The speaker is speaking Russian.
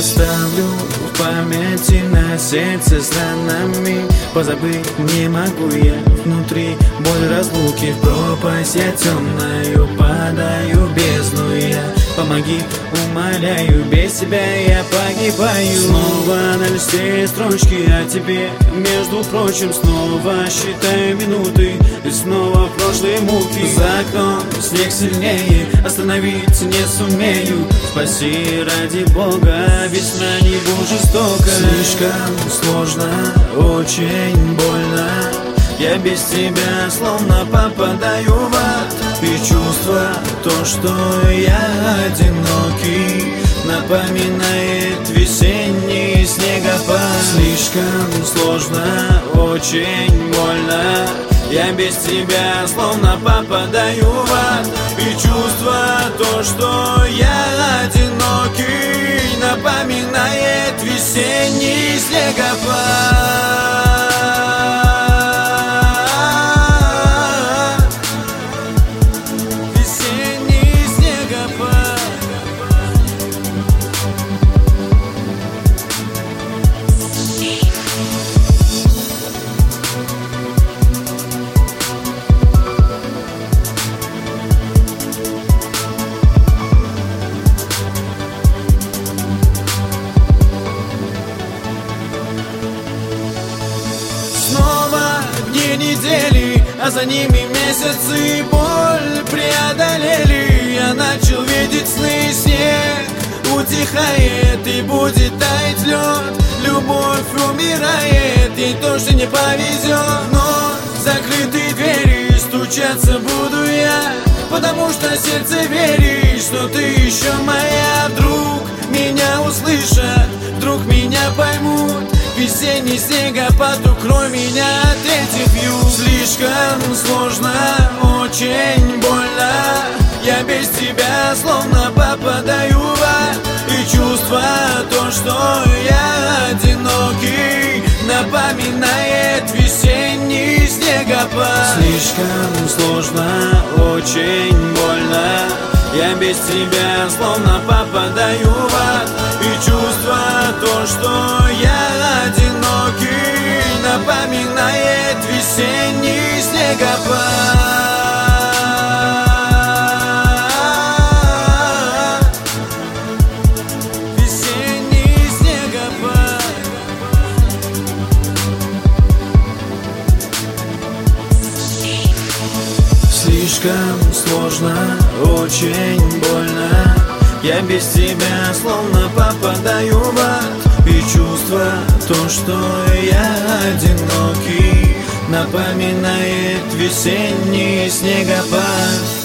оставлю в памяти на сердце странами. Позабыть не могу я внутри боль разлуки. В пропасть я темною падаю, бездну я. Помоги, умоляю, без тебя я погибаю. Снова на листе строчки о тебе, между прочим, снова считаю минуты. И снова в прошлые муки. За окном снег сильнее, остановить не сумею. Спаси ради Бога, весна не будь жестока. Слишком сложно, очень больно. Я без тебя словно попадаю в ад. И чувство, то, что я одинокий, напоминает весенний снегопад. Слишком сложно, очень больно. Я без тебя словно попадаю в ад. И чувство, то, что я одинокий, напоминает весенний снегопад. Недели, а за ними месяцы, боль преодолели. Я начал видеть сны, снег утихает и будет таять лед. Любовь умирает, ей тоже не повезет. Но закрытые двери, стучаться буду я, потому что сердце верит, что ты еще моя. Вдруг меня услышат, вдруг меня поймут. Весенний снегопад, укрой меня от этих вьюг. Слишком сложно, очень больно. Я без тебя словно попадаю в ад. И чувство, то, что я одинокий, напоминает весенний снегопад. Слишком сложно, очень больно. Я без тебя словно попадаю в ад. И чувство, то, что я одинокий, напоминает весенний снегопад. Весенний снегопад. Слишком сложно, очень больно. Я без тебя словно попадаю в ад. И чувство, то, что я одинокий, напоминает весенний снегопад.